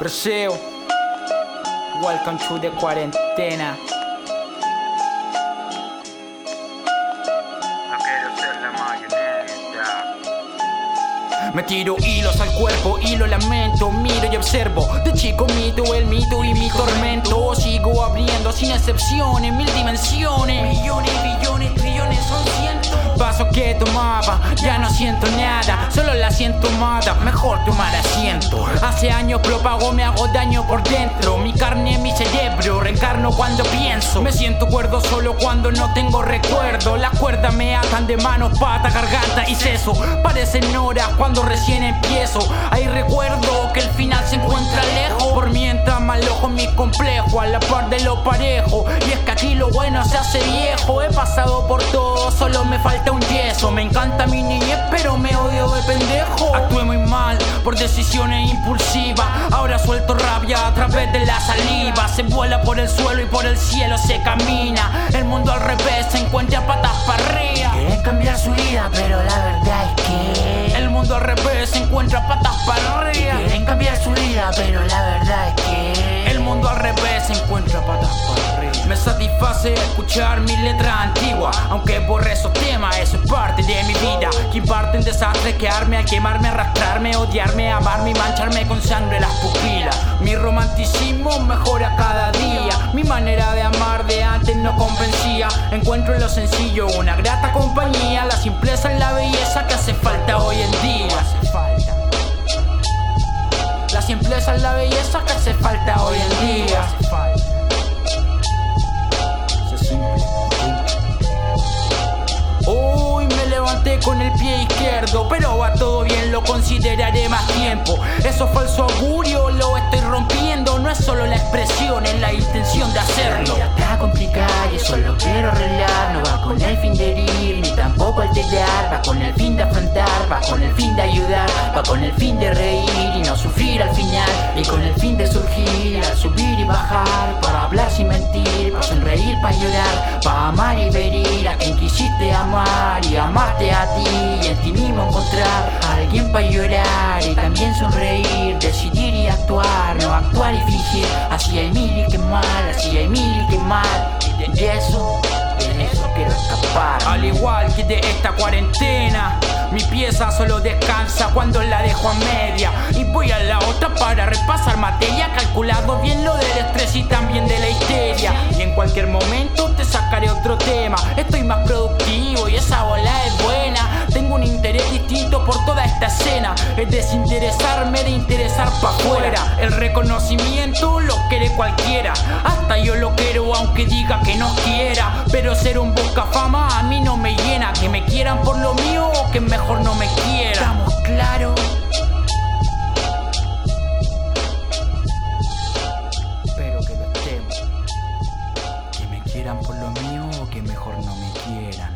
Brazil, welcome to the cuarentena. No quiero ser la marioneta. Me tiro hilos al cuerpo y lo lamento. Miro y observo, de chico mito el mito y mi tormento. Sigo abriendo sin excepciones, mil dimensiones. Millones, billones, trillones, son cientos. Paso que tomaba, ya no siento nada, solo la siento amada, mejor tomar asiento. Hace años propago, me hago daño por dentro. Mi carne, mi cerebro, reencarno cuando pienso. Me siento cuerdo solo cuando no tengo recuerdo. Las cuerdas me atan de manos, patas, garganta y seso. Parecen horas cuando recién empiezo. Ahí recuerdo que el final se encuentra lejos. Por mientras malojo mi complejo, a la par de lo parejo. Y es que aquí lo bueno se hace viejo. He pasado por todo, solo me falta un yeso. Me encanta mi niñez, pero me odio de pendejo. Actué muy mal por decisiones impulsivas. Ahora suelto rabia a través de la saliva. Se vuela por el suelo y por el cielo se camina. El mundo al revés se encuentra patas para arriba. Quieren cambiar su vida, pero la verdad es que el mundo al revés se encuentra patas para arriba. quieren cambiar su vida, pero la verdad es que el mundo al revés se encuentra patas para arriba. Me satisface escuchar mis letras antiguas, aunque borré esos temas, eso es parte de mi vida. Que parte en desastre, quedarme al quemarme, arrastrarme, odiarme, amarme y mancharme con sangre las pupilas. Mi romanticismo mejora cada día. Mi manera de amar de antes no convencía. Encuentro en lo sencillo una grata compañía. La simpleza es la belleza que hace falta hoy en día. La simpleza es la belleza que hace falta hoy en día. Hoy me levanté con el pie izquierdo, pero va todo bien, lo consideraré más tiempo. Eso falso augurio lo estoy rompiendo. No es solo la expresión, es la intención de hacerlo. la vida está complicada y eso lo quiero arreglar. No va con el fin de herir, ni tampoco alterar. Va con el fin de afrontar, va con el fin de ayudar. Va con el fin de reír y no sufrir al final. Y con el fin de surgir, al subir y bajar. Para hablar sin mentir, para sonreír, para llorar. Para amar y herir a quien quisiste amar. Y amarte a ti y en ti mismo encontrar a alguien para llorar y también sonreír. Decidir y actuar, no actuar y fingir. Así hay mil y qué mal, así hay mil y qué mal. Y de eso quiero escapar. Al igual que de esta cuarentena, mi pieza solo descansa cuando la dejo a media. Y voy a la otra para repasar materia, calculado bien lo del estrés y también de la histeria. Y en cualquier momento te sacaré otro tema. Estoy más productivo y esa bola es buena. Tengo un interés distinto por toda esta escena. Es desinteresarme de interesar pa' afuera. El reconocimiento lo quiere cualquiera. Hasta yo lo quiero aunque diga que no quiera. Pero ser un buscafama a mí no me llena. Que me quieran por lo mío o que mejor no me quieran. ¿Estamos claros? Espero que lo estemos. Que me quieran por lo mío o que mejor no me quieran.